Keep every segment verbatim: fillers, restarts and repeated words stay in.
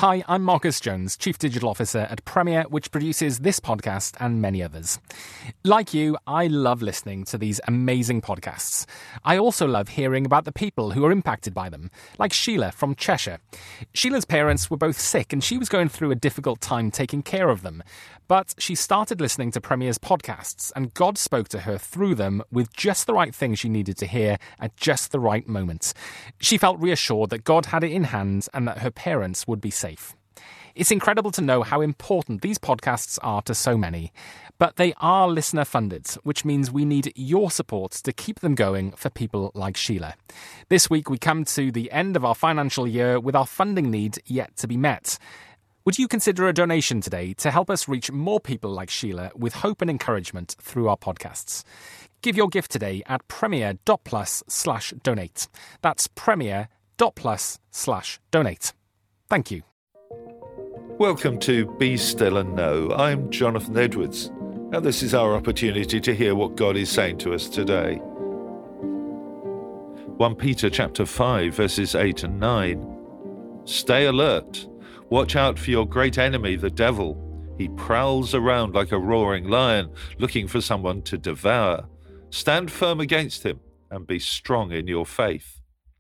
Hi, I'm Marcus Jones, Chief Digital Officer at Premier, which produces this podcast and many others. Like you, I love listening to these amazing podcasts. I also love hearing about the people who are impacted by them, like Sheila from Cheshire. Sheila's parents were both sick and she was going through a difficult time taking care of them. But she started listening to Premier's podcasts, and God spoke to her through them with just the right thing she needed to hear at just the right moment. She felt reassured that God had it in hand and that her parents would be safe. It's incredible to know how important these podcasts are to so many. But they are listener-funded, which means we need your support to keep them going for people like Sheila. This week we come to the end of our financial year with our funding need yet to be met. Would you consider a donation today to help us reach more people like Sheila with hope and encouragement through our podcasts? Give your gift today at premier.plus slash donate. That's premier.plus slash donate. Thank you. Welcome to Be Still and Know. I'm Jonathan Edwards, and this is our opportunity to hear what God is saying to us today. First Peter chapter five, verses eight and nine. Stay alert. Watch out for your great enemy, the devil. He prowls around like a roaring lion, looking for someone to devour. Stand firm against him and be strong in your faith.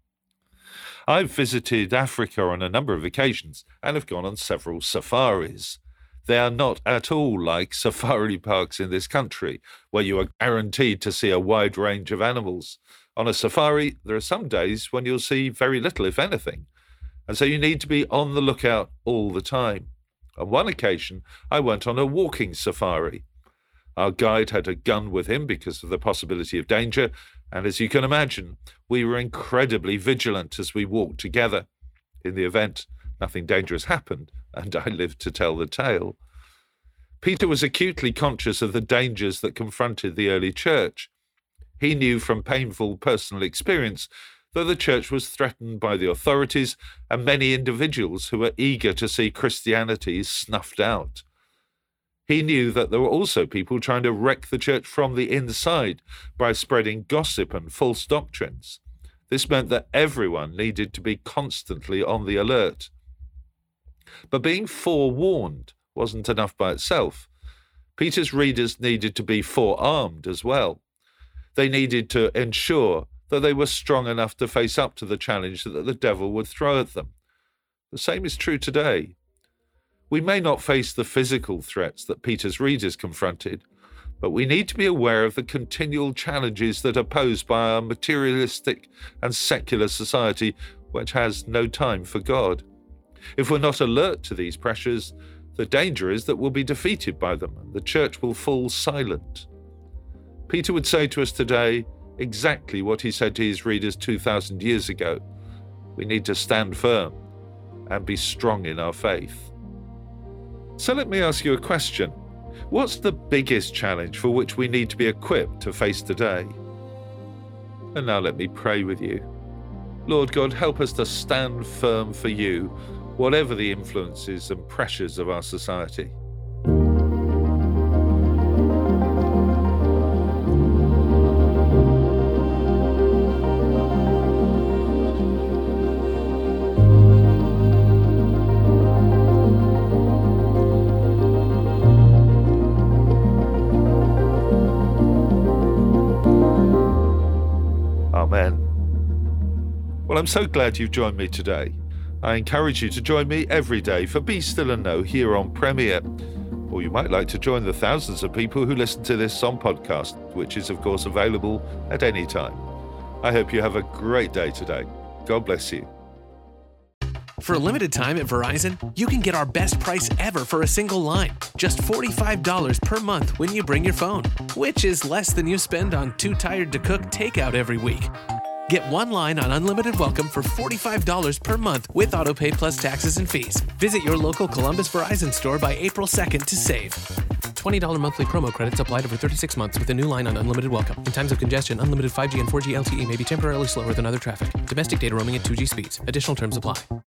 I've visited Africa on a number of occasions and have gone on several safaris. They are not at all like safari parks in this country, where you are guaranteed to see a wide range of animals. On a safari, there are some days when you'll see very little, if anything. And so you need to be on the lookout all the time. On one occasion, I went on a walking safari. Our guide had a gun with him because of the possibility of danger, and as you can imagine, we were incredibly vigilant as we walked together. In the event, nothing dangerous happened, and I lived to tell the tale. Peter was acutely conscious of the dangers that confronted the early church. He knew from painful personal experience that the church was threatened by the authorities and many individuals who were eager to see Christianity snuffed out. He knew that there were also people trying to wreck the church from the inside by spreading gossip and false doctrines. This meant that everyone needed to be constantly on the alert. But being forewarned wasn't enough by itself. Peter's readers needed to be forearmed as well. They needed to ensure that they were strong enough to face up to the challenge that the devil would throw at them. The same is true today. We may not face the physical threats that Peter's readers confronted, but we need to be aware of the continual challenges that are posed by our materialistic and secular society, which has no time for God. If we're not alert to these pressures, the danger is that we'll be defeated by them and the church will fall silent. Peter would say to us today exactly what he said to his readers two thousand years ago. We need to stand firm and be strong in our faith. So let me ask you a question. What's the biggest challenge for which we need to be equipped to face today? And now let me pray with you. Lord God, help us to stand firm for you, whatever the influences and pressures of our society. Amen. Well, I'm so glad you've joined me today. I encourage you to join me every day for Be Still and Know here on Premier. Or you might like to join the thousands of people who listen to this on podcast, which is of course available at any time. I hope you have a great day today. God bless you. For a limited time at Verizon, you can get our best price ever for a single line. Just forty-five dollars per month when you bring your phone, which is less than you spend on Too Tired to Cook takeout every week. Get one line on Unlimited Welcome for forty-five dollars per month with AutoPay plus taxes and fees. Visit your local Columbus Verizon store by April second to save. twenty dollars monthly promo credits applied over thirty-six months with a new line on Unlimited Welcome. In times of congestion, unlimited five G and four G L T E may be temporarily slower than other traffic. Domestic data roaming at two G speeds. Additional terms apply.